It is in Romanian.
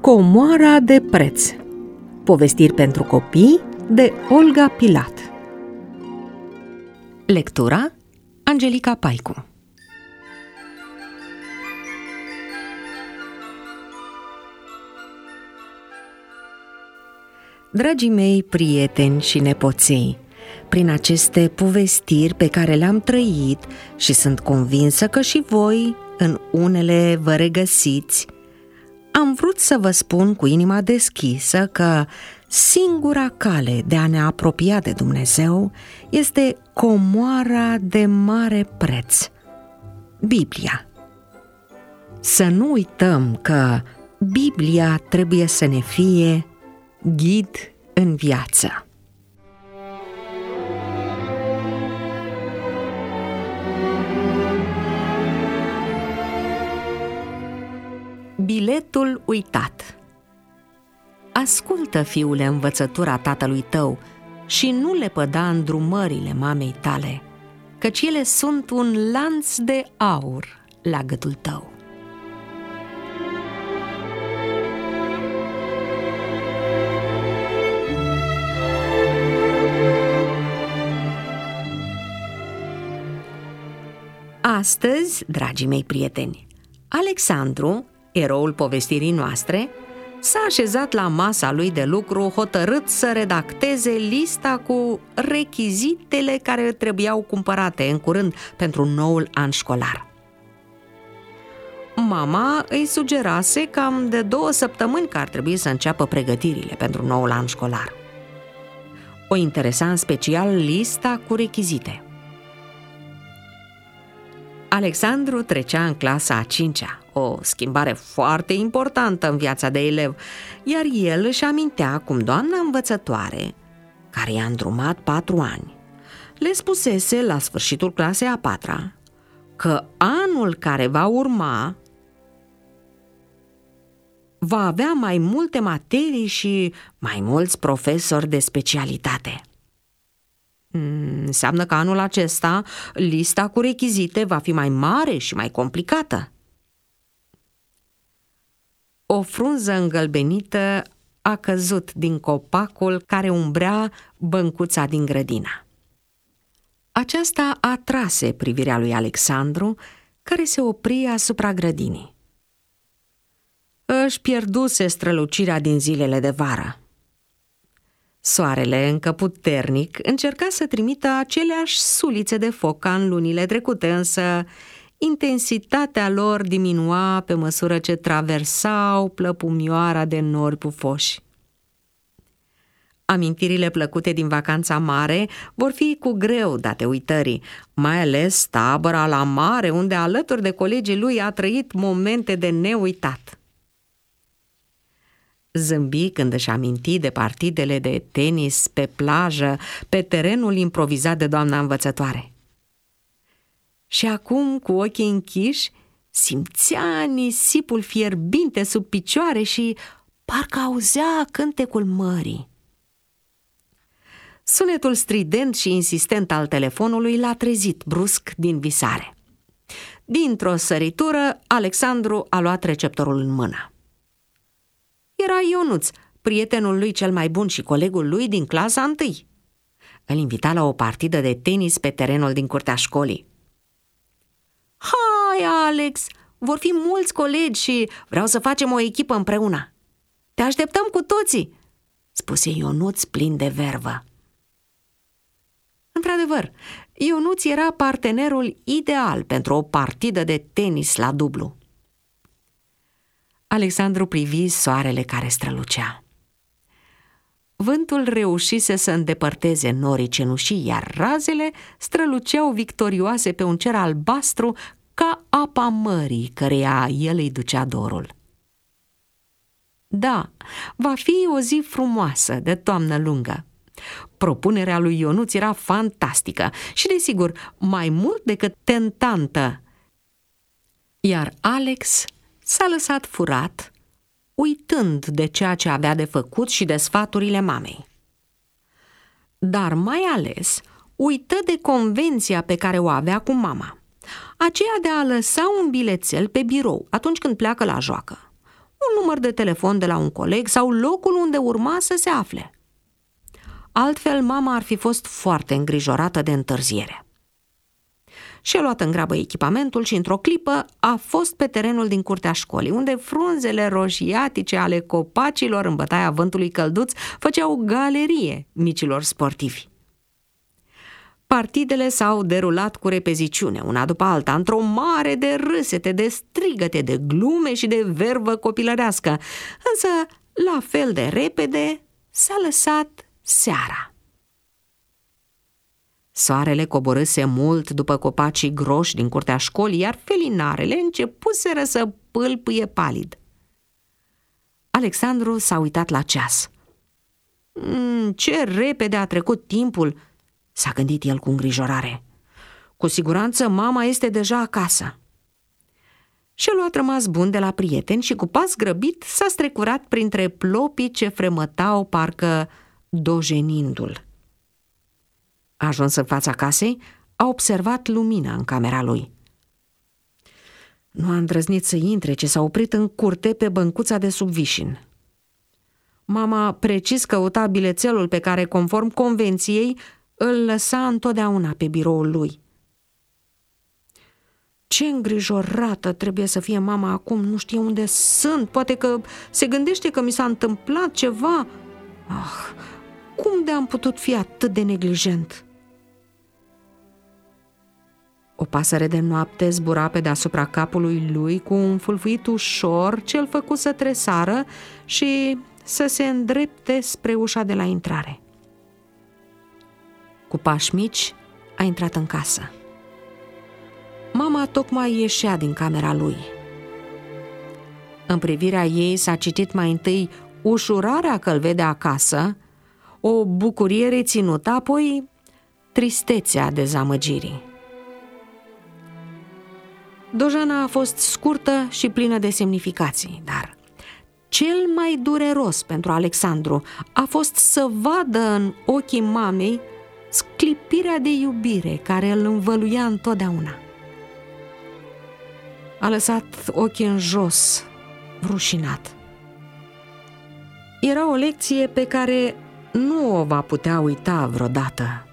Comoara de preț. Povestiri pentru copii de Olga Pilat. Lectura Angelica Paicu. Dragii mei prieteni și nepoței, prin aceste povestiri pe care le-am trăit și sunt convinsă că și voi în unele vă regăsiți, am vrut să vă spun cu inima deschisă că singura cale de a ne apropia de Dumnezeu este comoara de mare preț, Biblia. Să nu uităm că Biblia trebuie să ne fie ghid în viață. Biletul uitat. Ascultă, fiule, învățătura tatălui tău și nu le păda îndrumările mamei tale, căci ele sunt un lanț de aur la gâtul tău. Astăzi, dragii mei prieteni, Alexandru, eroul povestirii noastre, s-a așezat la masa lui de lucru hotărât să redacteze lista cu rechizitele care trebuiau cumpărate în curând pentru noul an școlar. Mama îi sugerase cam de 2 săptămâni că ar trebui să înceapă pregătirile pentru noul an școlar. O interesa în special lista cu rechizite. Alexandru trecea în clasa a 5-a, o schimbare foarte importantă în viața de elev, iar el își amintea cum doamna învățătoare, care i-a îndrumat 4 ani, le spusese la sfârșitul clasei a 4-a că anul care va urma va avea mai multe materii și mai mulți profesori de specialitate. Înseamnă că anul acesta lista cu rechizite va fi mai mare și mai complicată. O frunză îngălbenită a căzut din copacul care umbrea băncuța din grădină. Aceasta atrase privirea lui Alexandru, care se opri asupra grădinii. Își pierduse strălucirea din zilele de vară. Soarele, încă puternic, încerca să trimită aceleași sulițe de foc ca în lunile trecute, însă intensitatea lor diminua pe măsură ce traversau plăpumioara de nori pufoși. Amintirile plăcute din vacanța mare vor fi cu greu date uitării, mai ales tabăra la mare, unde alături de colegii lui a trăit momente de neuitat. Zâmbi când își aminti de partidele de tenis pe plajă, pe terenul improvizat de doamna învățătoare. Și acum, cu ochii închiși, simțea nisipul fierbinte sub picioare și parcă auzea cântecul mării. Sunetul strident și insistent al telefonului l-a trezit brusc din visare. Dintr-o săritură, Alexandru a luat receptorul în mână. Era Ionuț, prietenul lui cel mai bun și colegul lui din clasa 1. Îl invita la o partidă de tenis pe terenul din curtea școlii. Hai, Alex, vor fi mulți colegi și vreau să facem o echipă împreună. Te așteptăm cu toții, spuse Ionuț plin de vervă. Într-adevăr, Ionuț era partenerul ideal pentru o partidă de tenis la dublu. Alexandru privi soarele care strălucea. Vântul reușise să îndepărteze norii cenușii, iar razele străluceau victorioase pe un cer albastru ca apa mării căreia el îi ducea dorul. Da, va fi o zi frumoasă de toamnă lungă. Propunerea lui Ionuț era fantastică și, desigur, mai mult decât tentantă. Iar Alex s-a lăsat furat, uitând de ceea ce avea de făcut și de sfaturile mamei. Dar mai ales uită de convenția pe care o avea cu mama, aceea de a lăsa un bilețel pe birou atunci când pleacă la joacă. un număr de telefon de la un coleg sau locul unde urma să se afle. Altfel, mama ar fi fost foarte îngrijorată de întârziere. Și-a luat în grabă echipamentul și, într-o clipă, a fost pe terenul din curtea școlii, unde frunzele roșiatice ale copacilor în bătaia vântului călduț făceau galerie micilor sportivi. Partidele s-au derulat cu repeziciune, una după alta, într-o mare de râsete, de strigăte, de glume și de vervă copilărească, însă, la fel de repede, s-a lăsat seara. Soarele coborâse mult după copacii groși din curtea școlii, iar felinarele începuseră să pâlpâie palid. Alexandru s-a uitat la ceas. Ce repede a trecut timpul!" s-a gândit el cu îngrijorare. Cu siguranță mama este deja acasă. Și-a luat rămas bun de la prieteni și cu pas grăbit s-a strecurat printre plopii ce fremătau parcă dojenindu-l. A ajuns în fața casei, a observat lumina în camera lui. Nu a îndrăznit să intre, ci s-a oprit în curte pe băncuța de sub vișin. Mama precis căuta bilețelul pe care, conform convenției, îl lăsa întotdeauna pe biroul lui. Ce îngrijorată trebuie să fie mama acum, nu știe unde sunt, poate că se gândește că mi s-a întâmplat ceva. Cum de-am putut fi atât de neglijent? O pasăre de noapte zbura pe deasupra capului lui cu un fulfuit ușor ce-l făcu să tresară și să se îndrepte spre ușa de la intrare. Cu pași mici a intrat în casă. Mama tocmai ieșea din camera lui. În privirea ei s-a citit mai întâi ușurarea că îl vede acasă, o bucurie reținută, apoi tristețea dezamăgirii. Dojana a fost scurtă și plină de semnificații, dar cel mai dureros pentru Alexandru a fost să vadă în ochii mamei sclipirea de iubire care îl învăluia întotdeauna. A lăsat ochii în jos, rușinat. Era o lecție pe care nu o va putea uita vreodată.